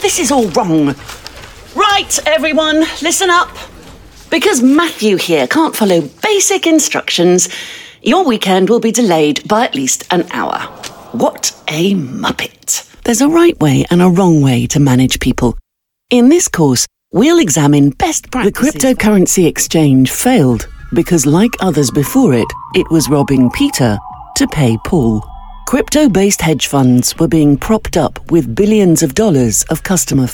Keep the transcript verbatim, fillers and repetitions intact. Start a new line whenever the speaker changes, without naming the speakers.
this is all wrong. Right, everyone, listen up. Because Matthew here can't follow basic instructions, your weekend will be delayed by at least an hour. What a muppet. There's a right way and a wrong way to manage people. In this course, we'll examine best practices. The cryptocurrency exchange failed because, like others before it, it was robbing Peter to pay Paul. Crypto-based hedge funds were being propped up with billions of dollars of customer